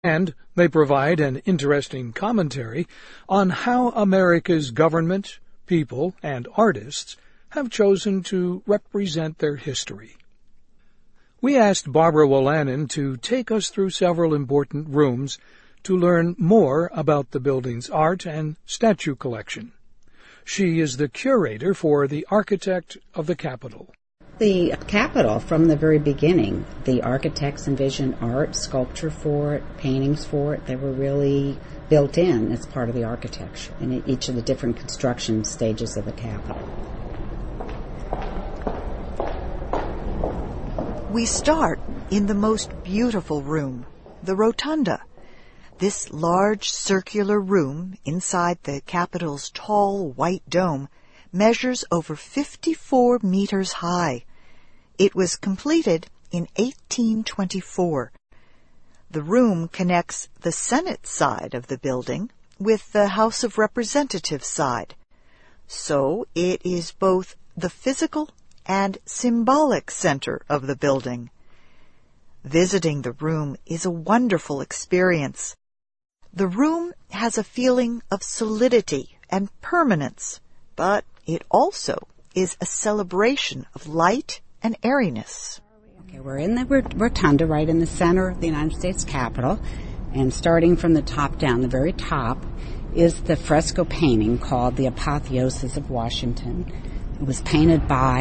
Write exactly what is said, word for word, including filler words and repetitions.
And they provide an interesting commentary on how America's government, people, and artists have chosen to represent their history. We asked Barbara Wolanin to take us through several important rooms to learn more about the building's art and statue collection. She is the curator for the Architect of the Capitol. The Capitol, from the very beginning, the architects envisioned art, sculpture for it, paintings for it. They were really built in as part of the architecture in each of the different construction stages of the Capitol. We start in the most beautiful room, the Rotunda. This large circular room inside the Capitol's tall white dome measures over fifty-four meters high. It was completed in eighteen twenty-four. The room connects the Senate side of the building with the House of Representatives side. So it is both the physical and symbolic center of the building. Visiting the room is a wonderful experience. The room has a feeling of solidity and permanence, but it also is a celebration of light and airiness. Okay, we're in the rotunda right in the center of the United States Capitol, and starting from the top down, the very top, is the fresco painting called The Apotheosis of Washington. It was painted by